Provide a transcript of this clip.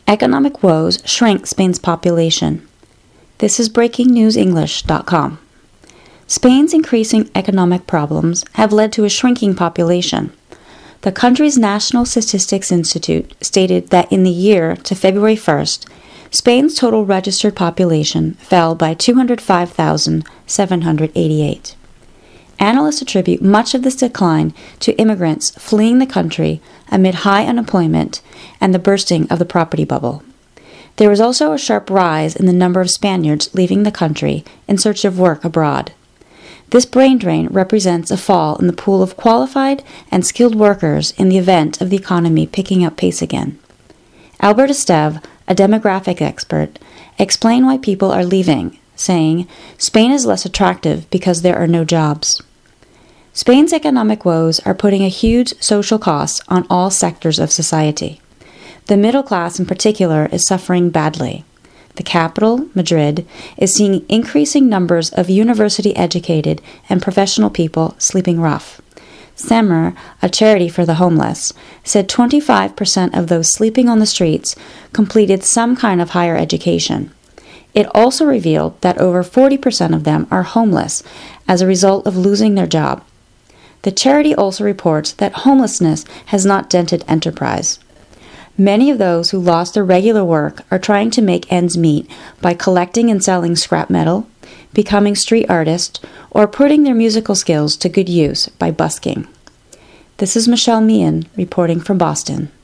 Economic woes shrink Spain's population. This is breakingnewsenglish.com. Spain's increasing economic problems have led to a shrinking population. The country's National Statistics Institute stated that in the year to February 1st, Spain's total registered population fell by 205,788. Analysts attribute much of this decline to immigrants fleeing the country amid high unemployment and the bursting of the property bubble. There was also a sharp rise in the number of Spaniards leaving the country in search of work abroad. This brain drain represents a fall in the pool of qualified and skilled workers in the event of the economy picking up pace again. Albert Esteve, a demographic expert, explained why people are leaving, saying, "Spain is less attractive because there are no jobs." Spain's economic woes are putting a huge social cost on all sectors of society. The middle class in particular is suffering badly. The capital, Madrid, is seeing increasing numbers of university-educated and professional people sleeping rough. SEMER, a charity for the homeless, said 25% of those sleeping on the streets completed some kind of higher education. It also revealed that over 40% of them are homeless as a result of losing their job. The charity also reports that homelessness has not dented enterprise. Many of those who lost their regular work are trying to make ends meet by collecting and selling scrap metal, becoming street artists, or putting their musical skills to good use by busking. This is Michelle Meehan reporting from Boston.